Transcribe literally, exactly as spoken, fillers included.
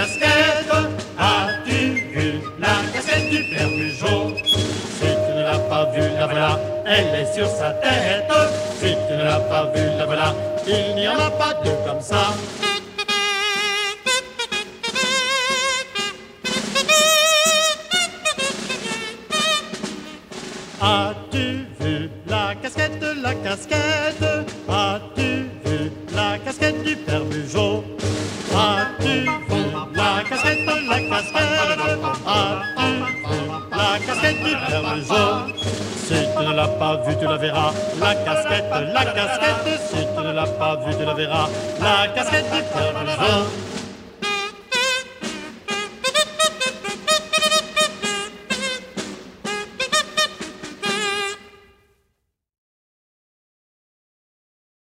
casquette. As-tu vu la casquette du père Bugeaud? Si tu ne l'as pas vue, la voilà, elle est sur sa tête. Si tu ne l'as pas vue, la voilà, il n'y en a pas deux comme ça. As-tu vu la casquette, la casquette? As-tu vu la casquette du père Bugeaud? As-tu vu la casquette, la casquette? As-tu vu la casquette du père Bugeaud? Si tu ne l'as pas vue, tu la verras. La casquette, la casquette. Si tu ne l'as pas vue, tu la verras. La casquette du père Bugeaud.